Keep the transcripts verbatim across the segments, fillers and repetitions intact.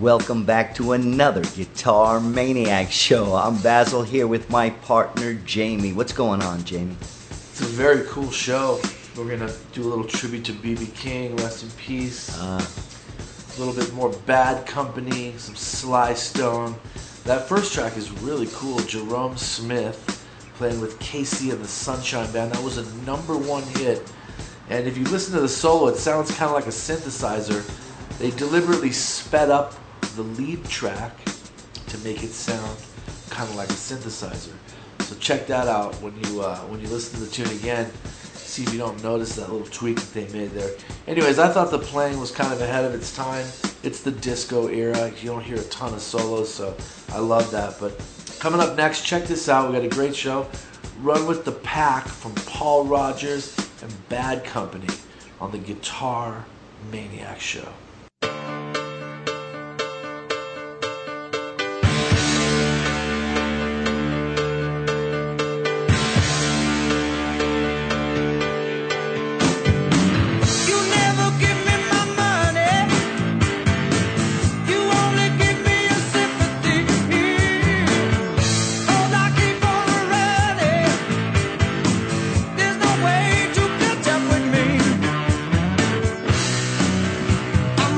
welcome back to another Guitar Maniac show. I'm Basil here with my partner Jamie. What's going on, Jamie? It's a very cool show. We're going to do a little tribute to B B King, rest in peace. Uh, a little bit more Bad Company, some Sly Stone. That first track is really cool. Jerome Smith playing with Casey and the Sunshine Band. That was a number one hit. And if you listen to the solo, it sounds kind of like a synthesizer. They deliberately sped up the lead track to make it sound kind of like a synthesizer. So check that out when you uh, when you listen to the tune again. See if you don't notice that little tweak that they made there. Anyways, I thought the playing was kind of ahead of its time. It's the disco era. You don't hear a ton of solos, so I love that. But coming up next, check this out. We got a great show. Run with the Pack from Paul Rogers and Bad Company on the Guitar Maniac Show. I'm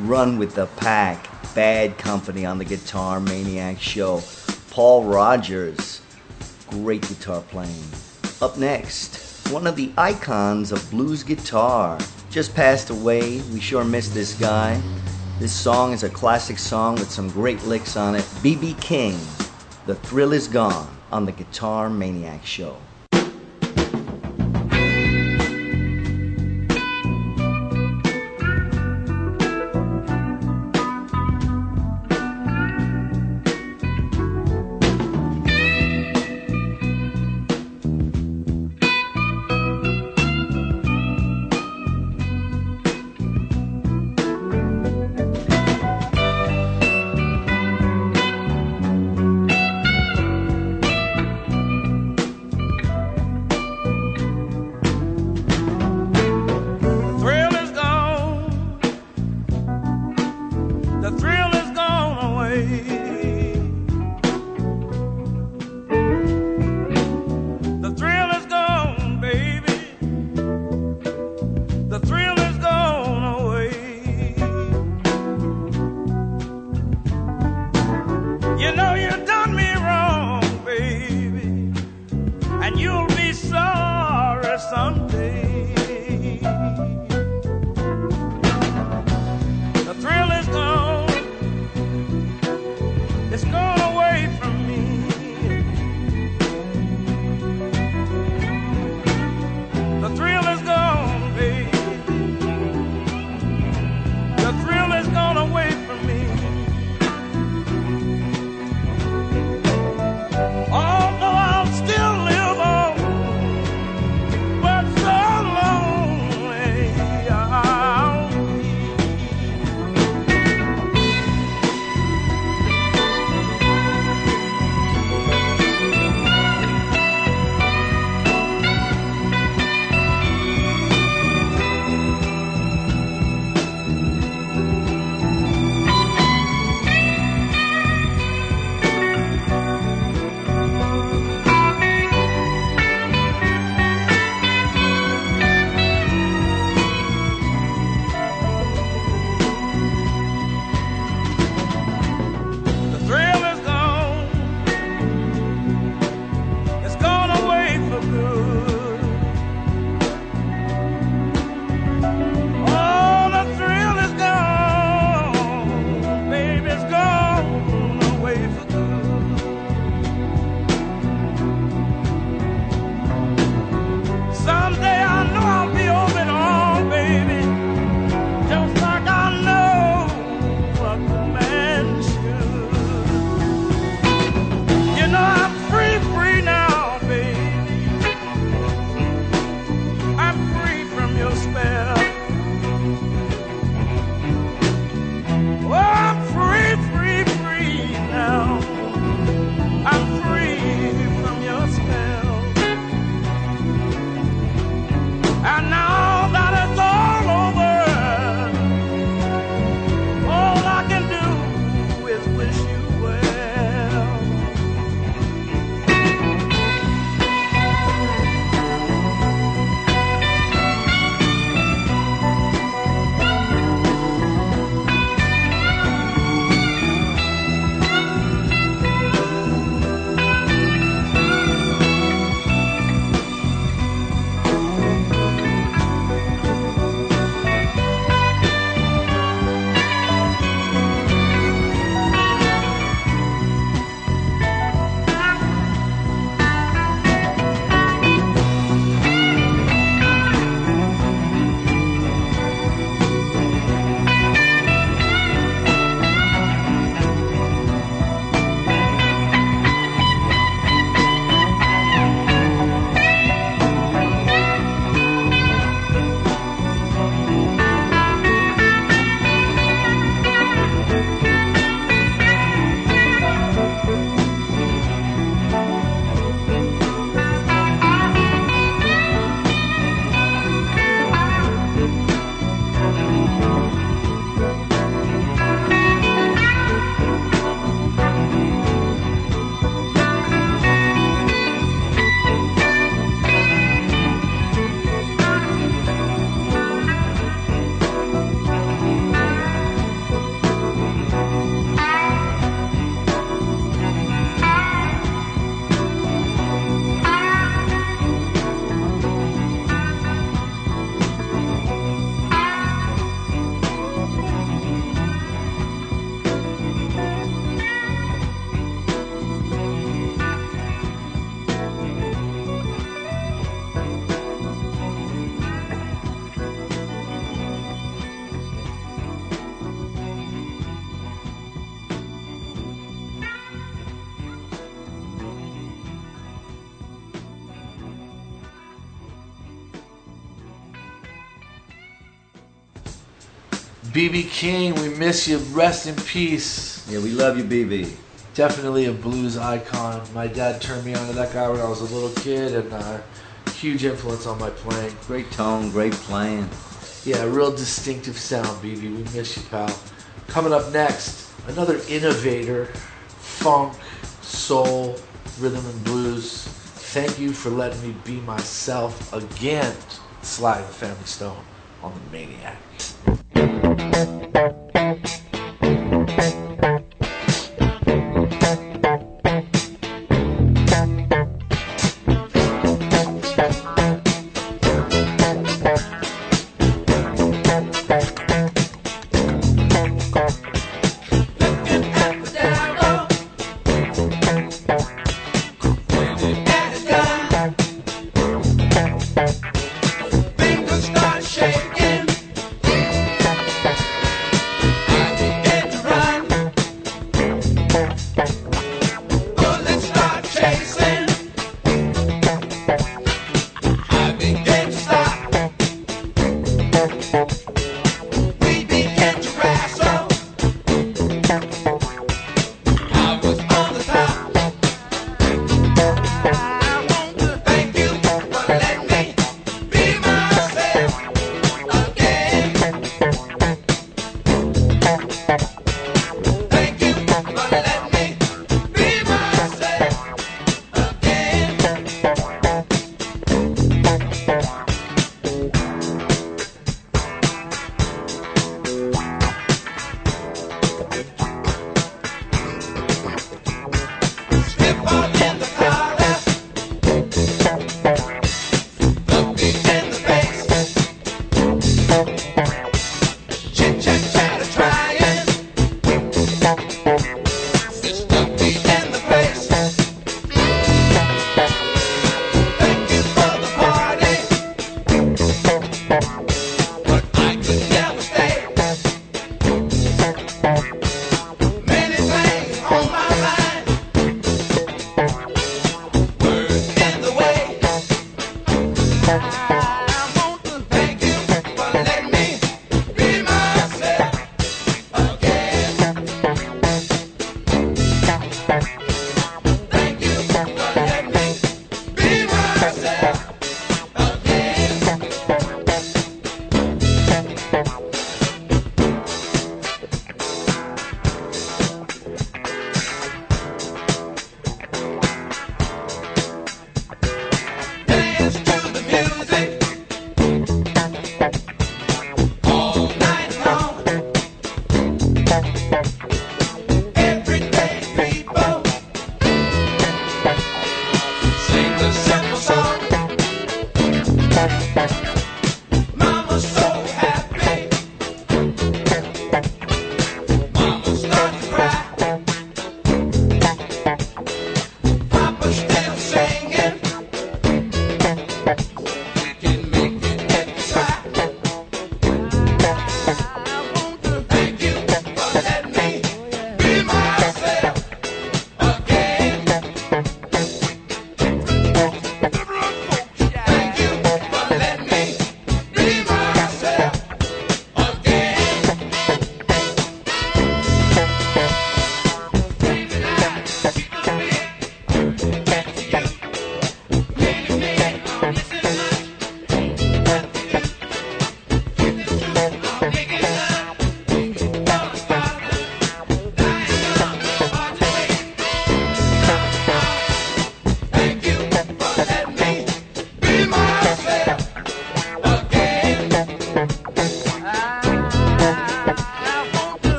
Run with the Pack, Bad Company on the Guitar Maniac Show. Paul Rogers, great guitar playing. Up next, one of the icons of blues guitar, just passed away. We sure miss this guy. This song is a classic song with some great licks on it. B B King, The Thrill Is Gone on the Guitar Maniac Show. B B King, we miss you. Rest in peace. Yeah, we love you, B B. Definitely a blues icon. My dad turned me on to that guy when I was a little kid, and uh, huge influence on my playing. Great tone, great playing. Yeah, real distinctive sound, B B. We miss you, pal. Coming up next, another innovator, funk, soul, rhythm and blues. Thank you for letting me be myself again. Sly and the Family Stone on the Maniac. Fingers start shaking.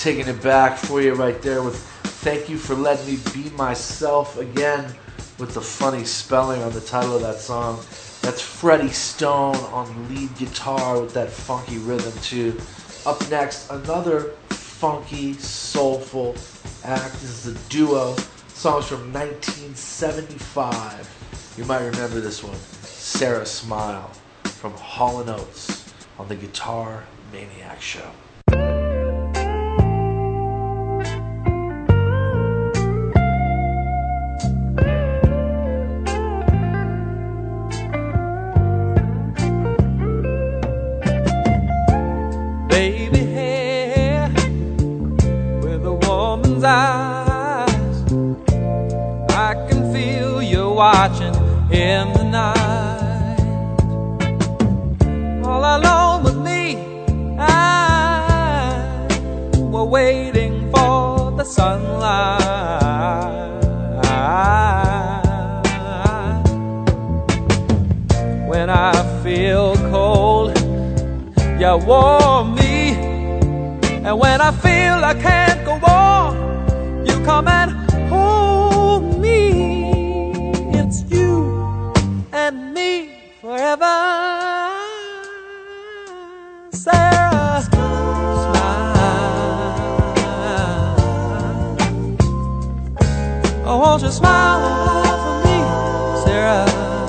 taking it back for you right there with Thank You for Letting Me Be Myself, again with the funny spelling on the title of that song. That's Freddie Stone on lead guitar with that funky rhythm too. Up next, another funky, soulful act. This is a duo. Song's from nineteen seventy-five. You might remember this one. Sarah Smile from Hall and Oates on the Guitar Maniac Show. Baby hair with a woman's eyes, I can feel you watching in the night. All alone with me, I were waiting for the sunlight. When I feel cold, you warm me. And when I feel I can't go on, you come and hold me. It's you and me forever. Sarah, smile. Oh, won't you smile for me, Sarah?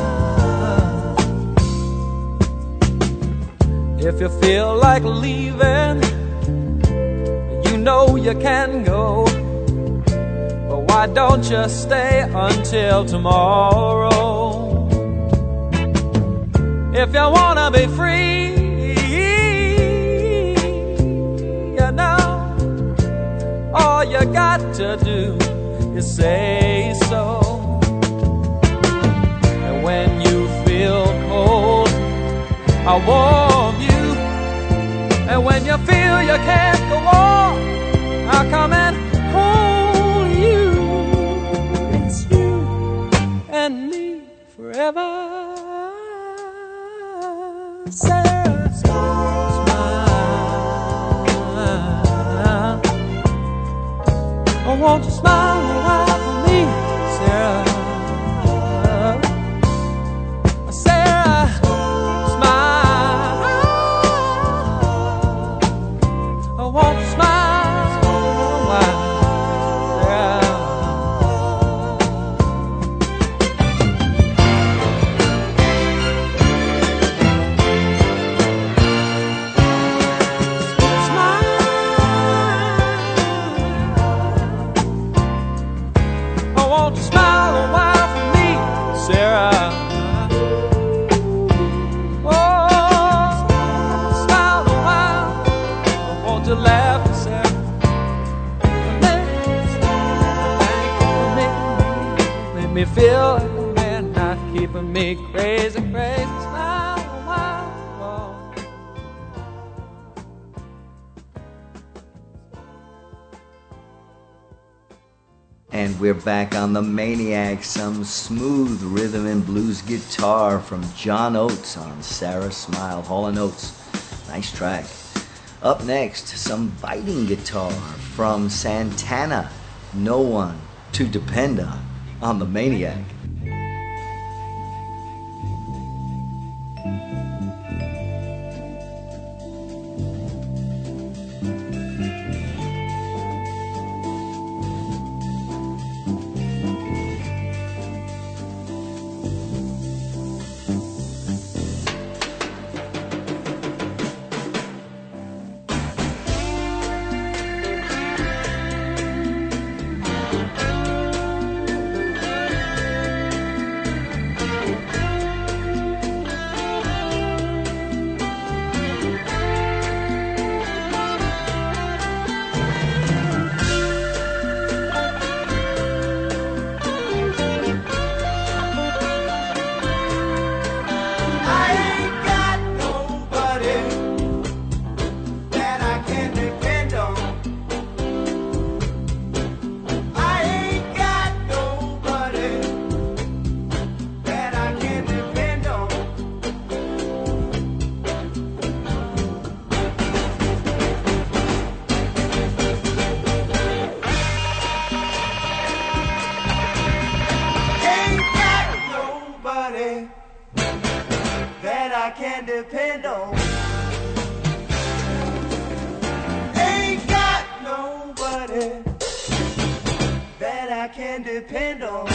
If you feel like leaving, you know you can go. But why don't you stay until tomorrow? If you wanna be free, you know, all you got to do is say so. And when you feel cold, I warm you. And when you feel you can't go on, I'll come and hold you. It's you and me forever. Sarah, smile. Oh, won't you smile a while for me, Sarah? Sarah, smile. Oh, won't you smile a while, Sarah? Oh, won't you smile a while for me, Sarah? Oh, smile a while. Oh, won't you laugh, Sarah? Make me feel like a man, not keeping me crazy, crazy. Smile a while. Oh. And we're back on the Maniac, some smooth rhythm and blues guitar from John Oates on Sarah Smile, Hall and Oates. Nice track. Up next, some biting guitar from Santana, No One to Depend On, on the Maniac. I can depend on. Ain't got nobody that I can depend on.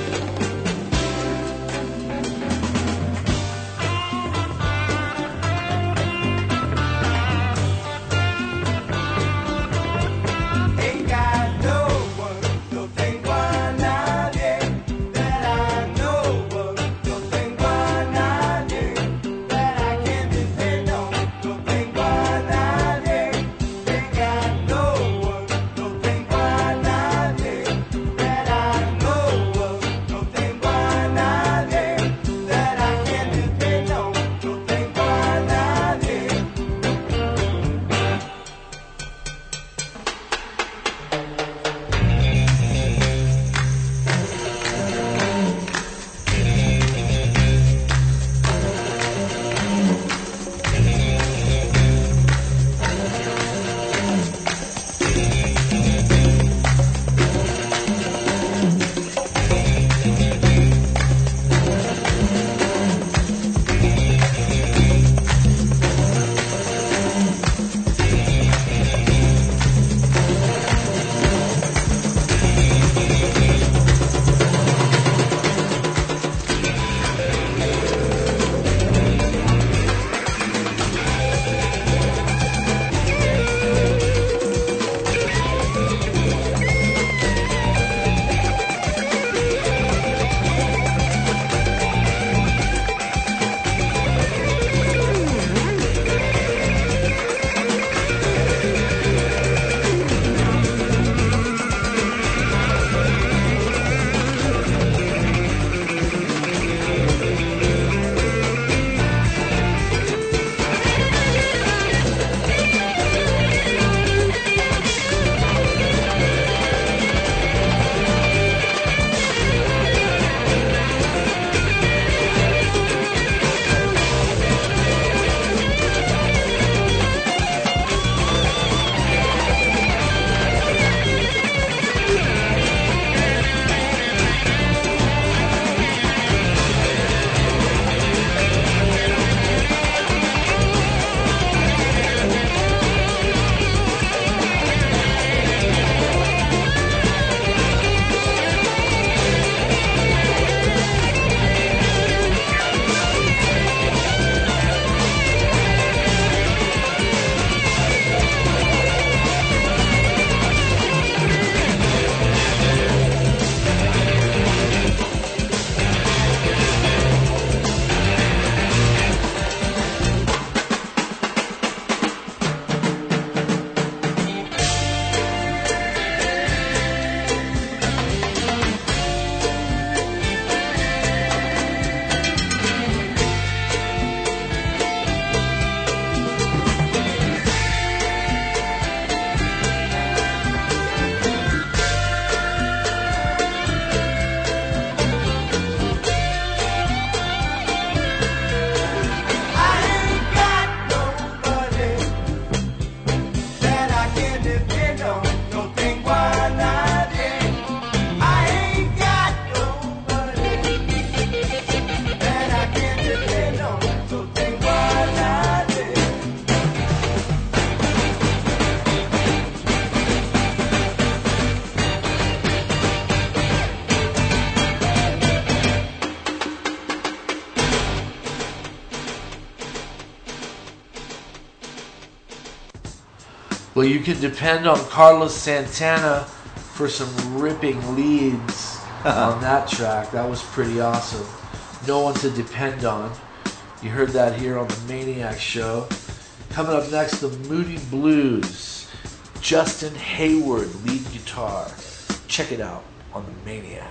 Well, you can depend on Carlos Santana for some ripping leads on that track. That was pretty awesome. No one to depend on. You heard that here on the Maniac Show. Coming up next, the Moody Blues. Justin Hayward, lead guitar. Check it out on the Maniac.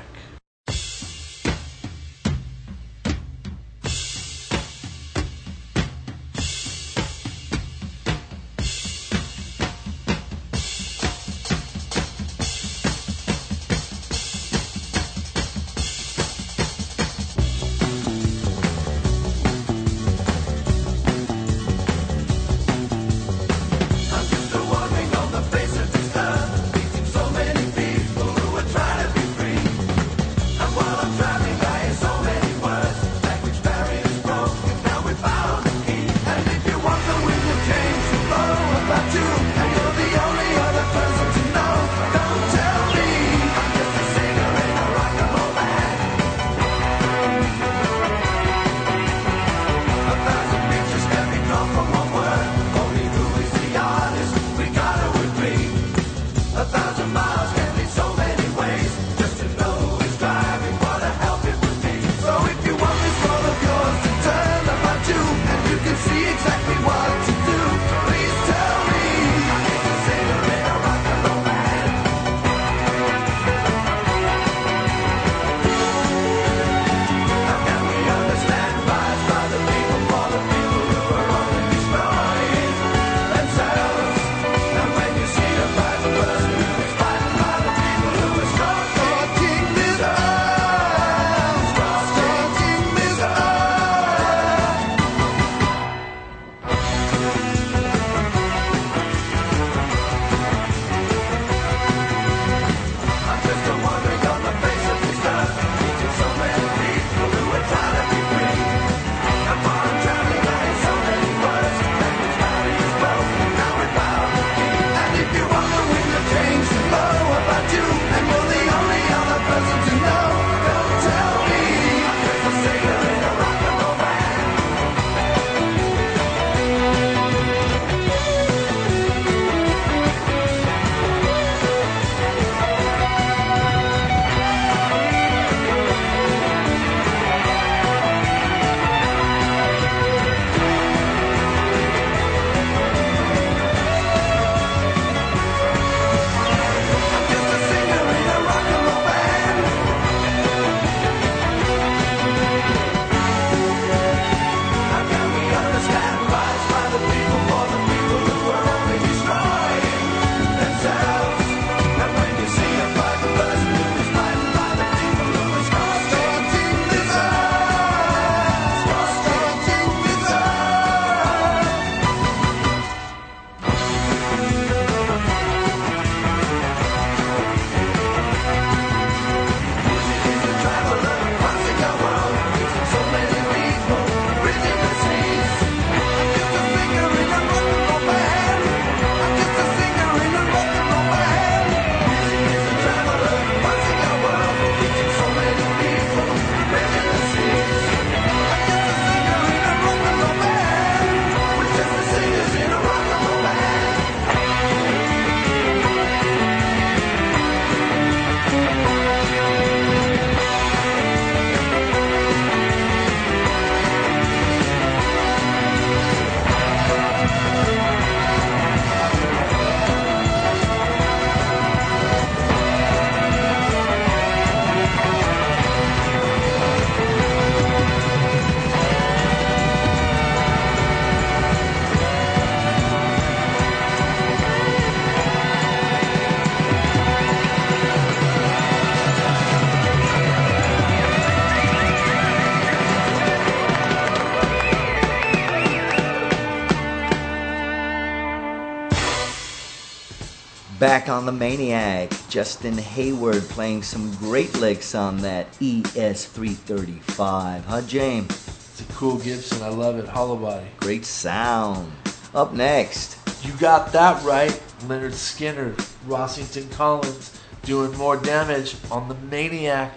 So many people who are trying to be free. Back on the Maniac, Justin Hayward playing some great licks on that E S three thirty-five. Huh, James? It's a cool Gibson. I love it. Hollow body. Great sound. Up next. You got that right. Leonard Skinner, Rossington Collins, doing more damage on the Maniac.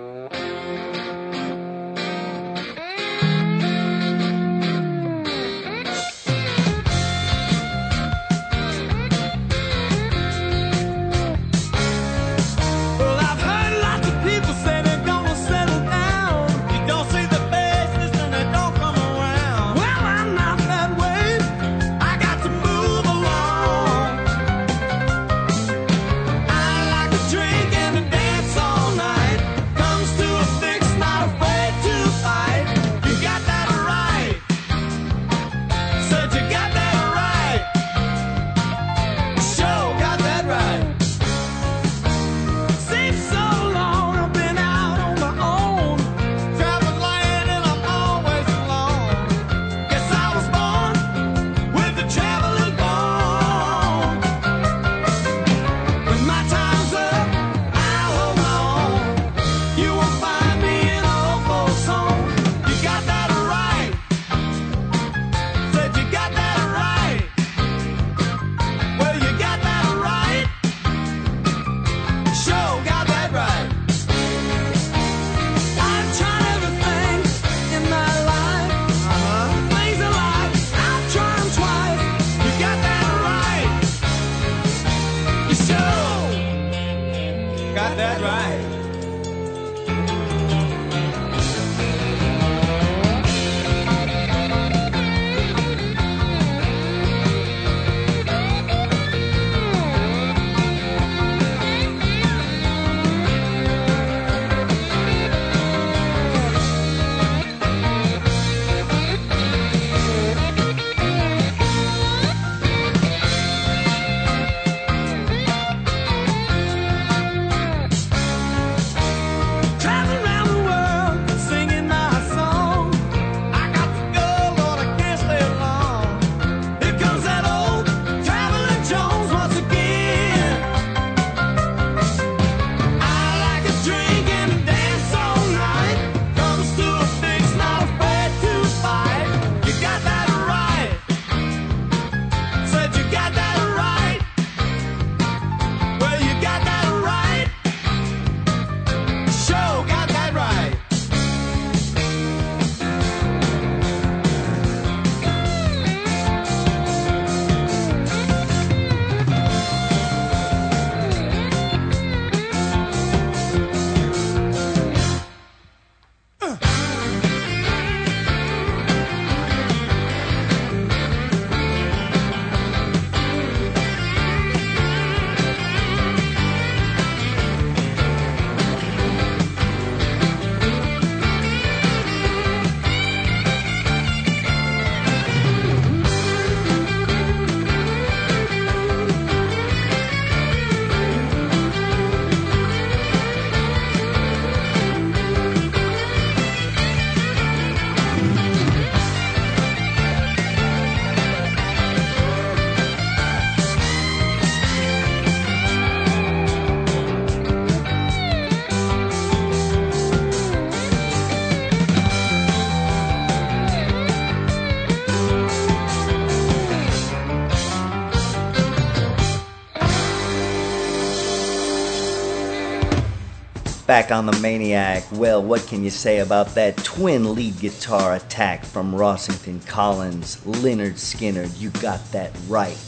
Back on the Maniac. Well, what can you say about that twin lead guitar attack from Rossington Collins, Leonard Skinner? You got that right.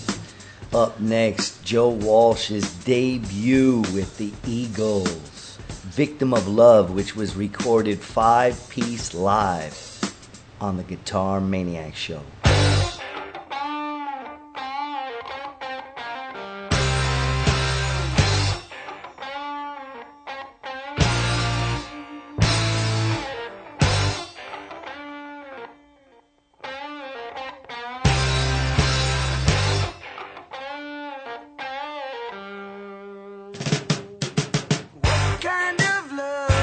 Up next, Joe Walsh's debut with the Eagles, Victim of Love, which was recorded five-piece live on the Guitar Maniac Show.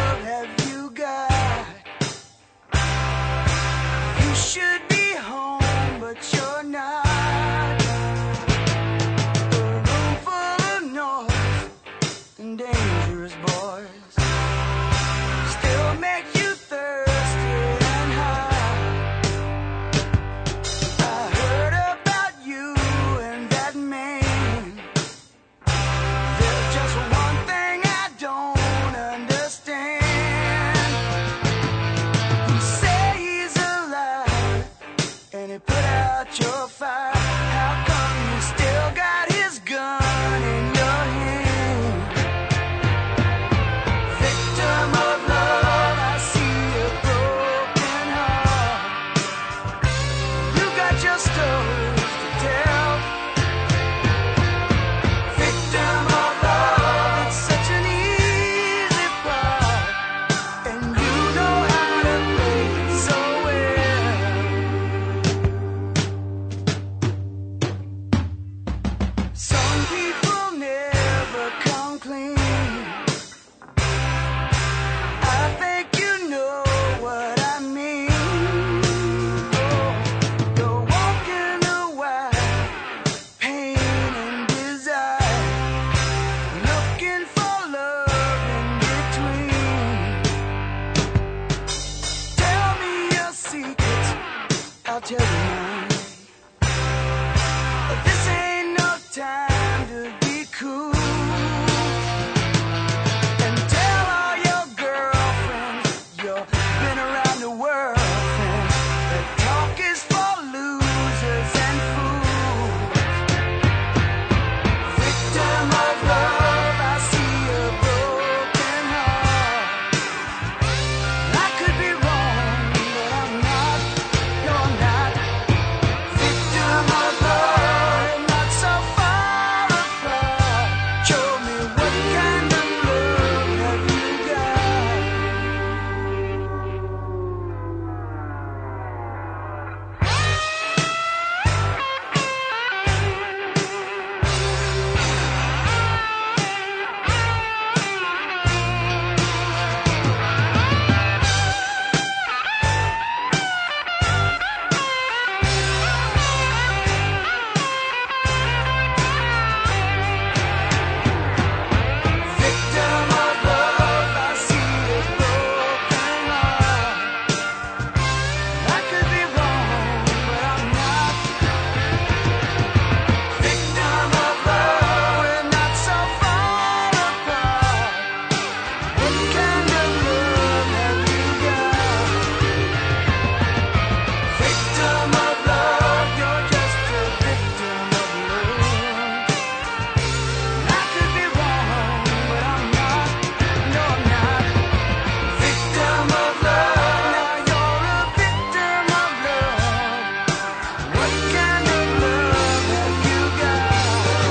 Should be home. tell you now, this ain't no time to be cool. And tell all your girlfriends you've been around the world, friends, that talk is for losers and fools. Victim of love, I see a broken heart. I could be wrong, but I'm not, you're not. Victim of love, not so far apart. Show me what kind of love have you got? Victim of love, I see a broken heart. I could be wrong, but I'm not. Victim of love, we're not so far apart. What kind of love have you got? Victim of love, you're just a victim of love. I could be wrong, but I'm not. No, I'm not. Victim of love, now you're a victim of love. What kind of love have you got?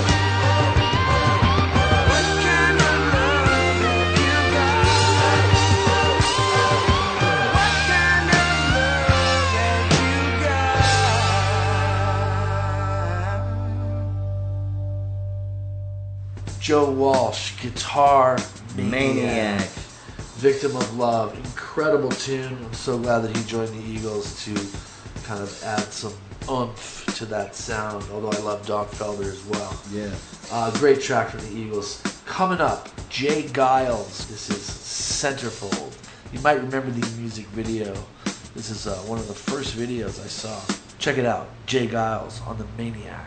What kind of love have you got? What kind of love have you got? Joe Walsh, Guitar Maniac. Maniac. Victim of Love. Incredible tune. I'm so glad that he joined the Eagles to kind of add some oomph to that sound, although I love Don Felder as well. Yeah. Uh, great track from the Eagles. Coming up, Jay Giles. This is Centerfold. You might remember the music video. This is uh, one of the first videos I saw. Check it out. Jay Giles on the Maniac.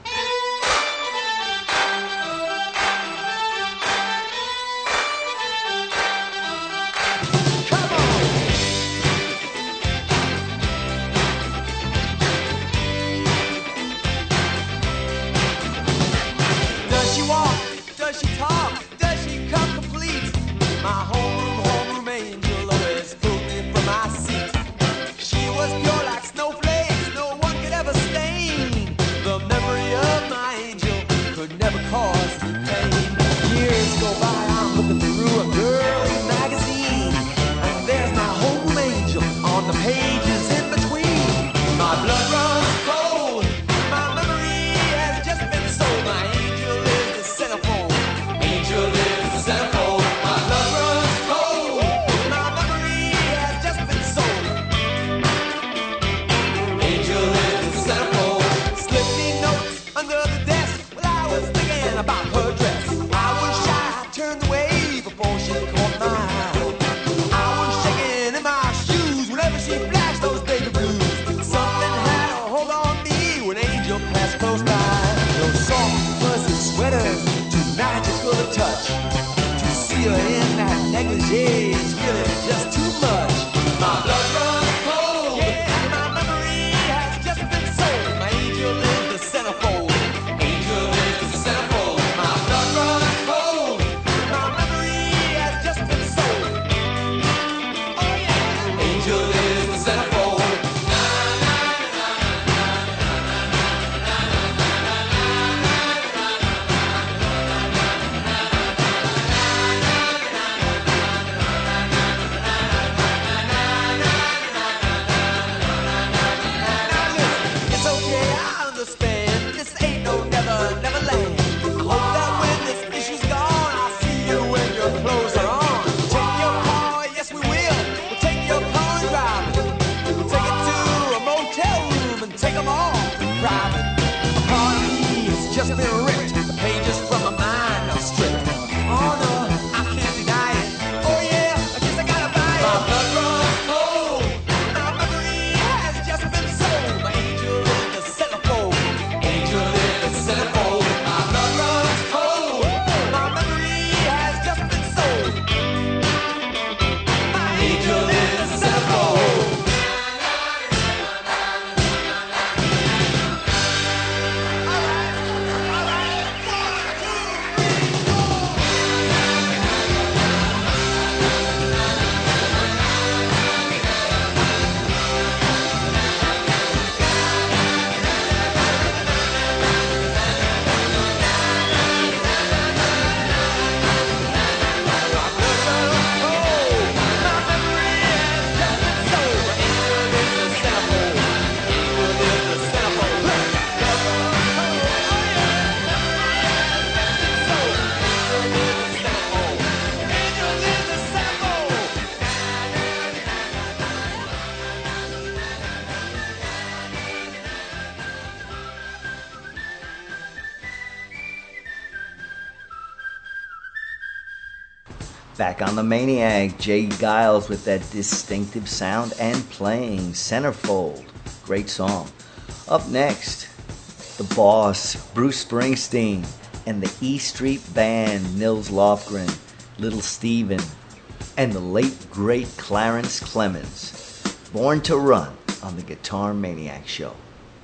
Does she walk? Does she talk? Does she come complete? My homeroom, homeroom angel always pulled me from my seat. She was pure like snowflakes, no one could ever stain. The memory Back on the Maniac, Jay Giles with that distinctive sound and playing Centerfold. Great song. Up next, The Boss, Bruce Springsteen, and the E Street Band, Nils Lofgren, Little Steven, and the late great Clarence Clemens. Born to Run on the Guitar Maniac Show.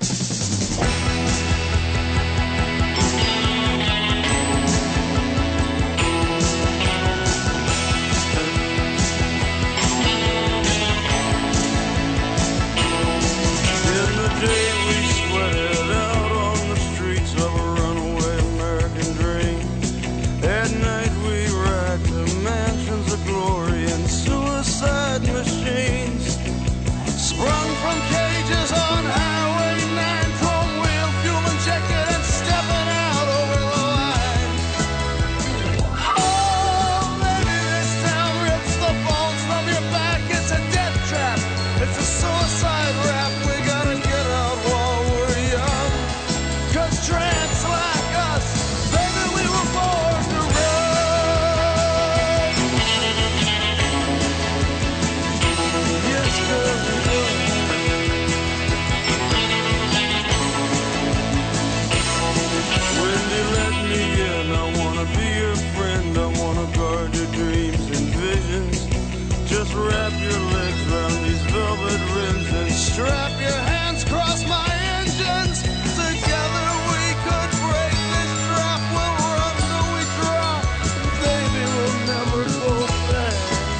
Sprung from cages on Highway nine, chrome wheel, fuel injected and stepping out over the line. Oh, baby, this town rips the bones from your back. It's a death trap. It's a suicide rap. We gotta get out while we're young. 'Cause tramps like us, baby, we were born to run. Yes, girl. Just wrap your legs around these velvet rims and strap your hands across my engines. Together we could break this trap. We'll run till we drop. Baby, we'll never go back.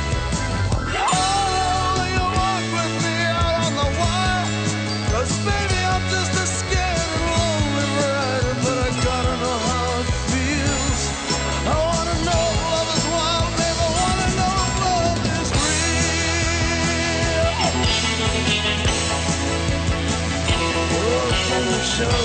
Oh, you walk with me out on the wire. 'Cause baby, I'm just a scared and lonely rider. But I gotta know how it feels. I wanna know if love is wild, baby. I wanna know if love is show.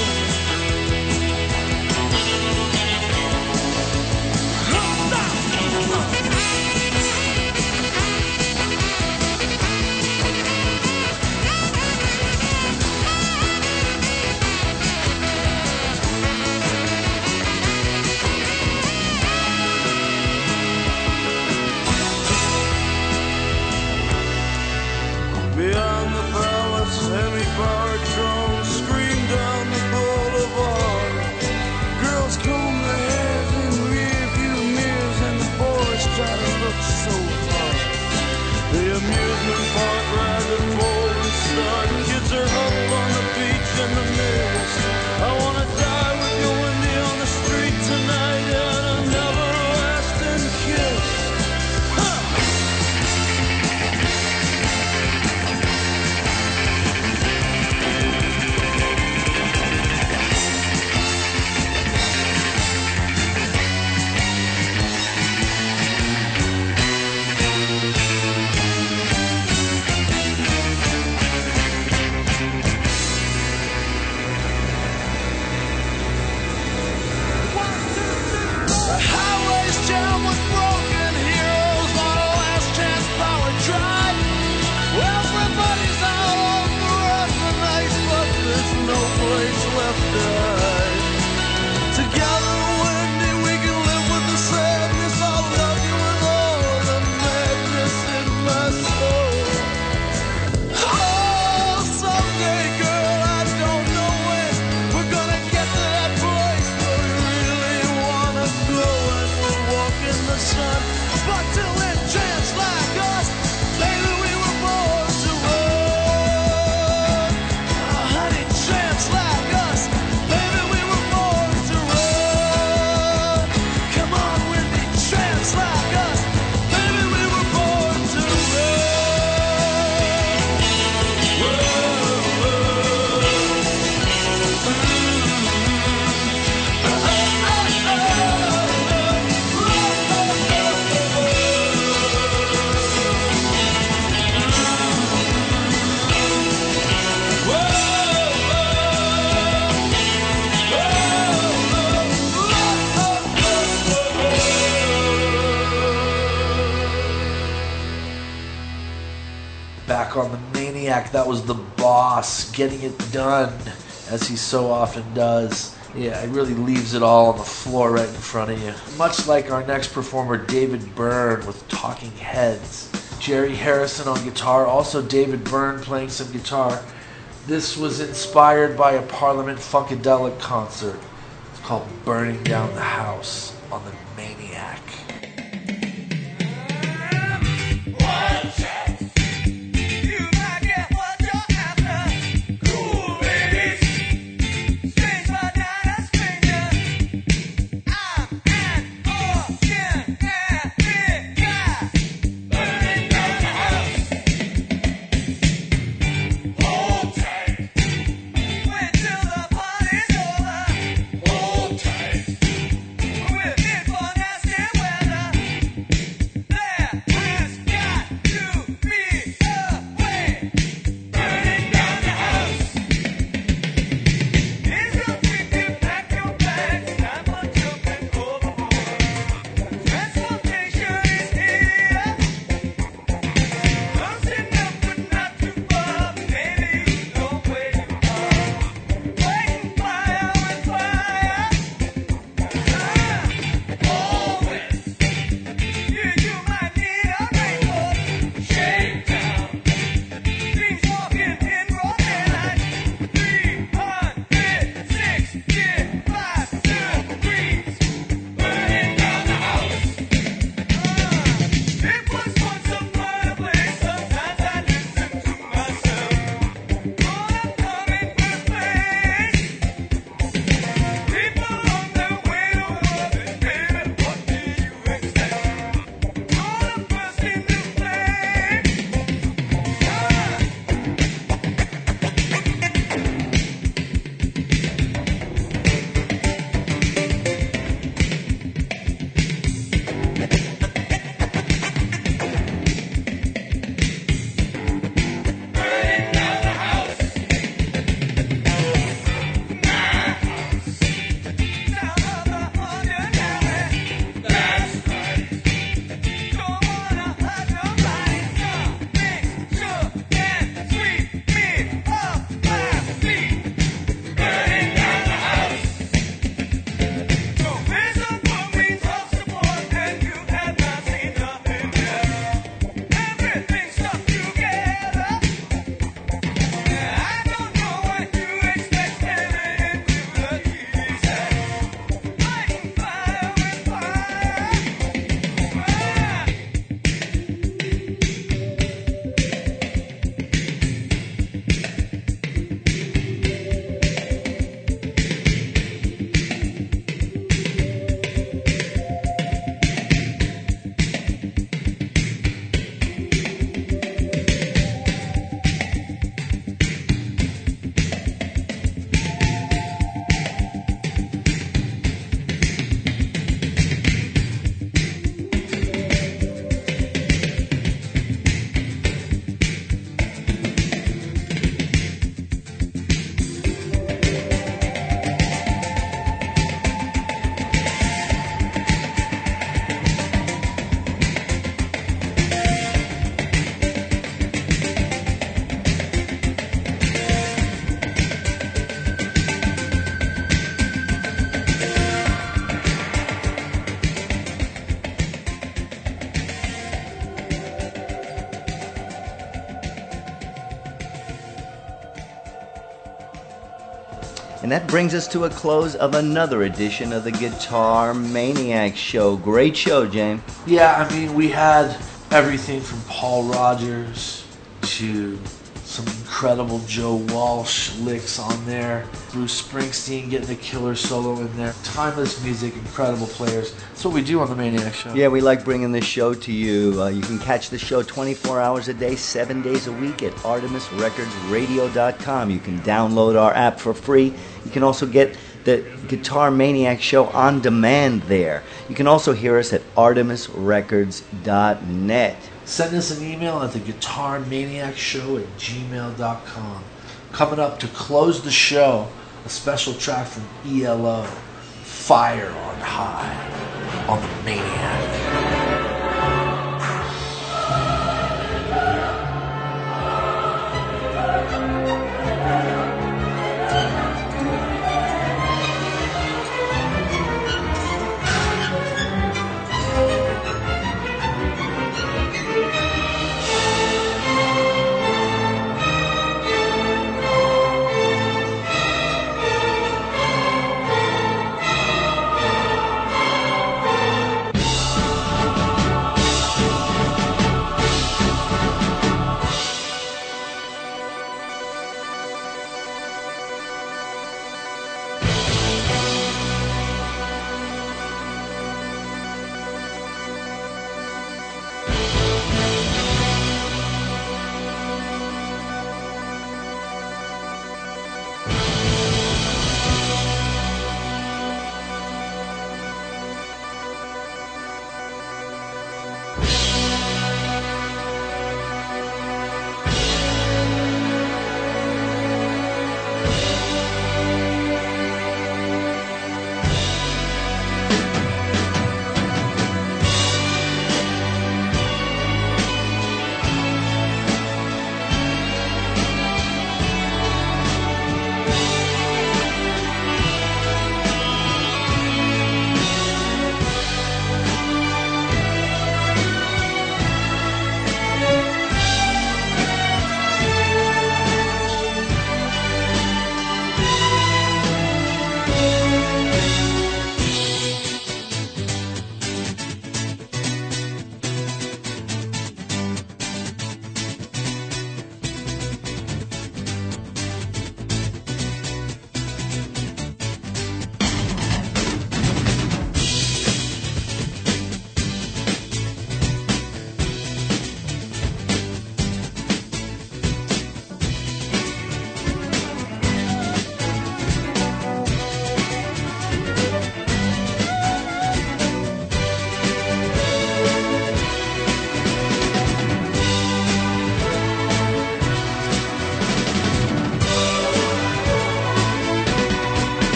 Beyond the palace, semi-powered drones scream down the boulevard. Girls comb their hairs in rearview mirrors, and the boys try to look so hard. The amusement park ride the golden start. Kids are huddled on the beach in the mist. I wanna die with you, Wendy, on the street tonight, and an everlasting kiss. Huh. The highway's jammed with broken heroes on a last chance power drive. Everybody's out on the run tonight, but there's no place left to hide. Together, Wendy, we can live with the sadness. I'll love you with all the madness in my soul. Oh, someday, girl, I don't know when we're gonna get to that place where we really wanna go, and we'll walk in the sun. But till then, tramps like us, baby, we were born to run. Oh, honey, tramps like us, baby, we were born to run. Come on, Wendy, tramps like us, baby, we were born to Back on the Maniac, that was The Boss, getting it done, as he so often does. Yeah, it really leaves it all on the floor right in front of you. Much like our next performer, David Byrne with Talking Heads. Jerry Harrison on guitar, also David Byrne playing some guitar. This was inspired by a Parliament Funkadelic concert. It's called Burning Down the House on the Maniac. And that brings us to a close of another edition of the Guitar Maniac Show. Great show, James. Yeah, I mean, we had everything from Paul Rogers to some incredible Joe Walsh licks on there. Bruce Springsteen getting a killer solo in there. Timeless music, incredible players. That's what we do on the Maniac Show. Yeah, we like bringing this show to you. Uh, you can catch the show twenty-four hours a day, seven days a week at Artemis Records Radio dot com. You can download our app for free. You can also get the Guitar Maniac Show on demand there. You can also hear us at Artemis Records dot net. Send us an email at the Guitar Maniac Show at gmail dot com. Coming up to close the show, a special track from E L O, Fire on High, on the Maniac.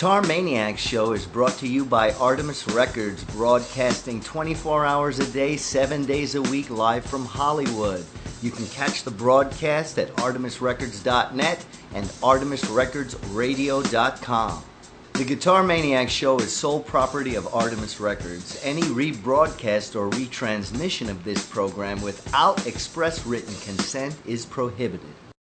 Guitar Maniacs Show is brought to you by Artemis Records, broadcasting twenty-four hours a day, seven days a week, live from Hollywood. You can catch the broadcast at artemis records dot net and artemis records radio dot com. The Guitar Maniacs Show is sole property of Artemis Records. Any rebroadcast or retransmission of this program without express written consent is prohibited.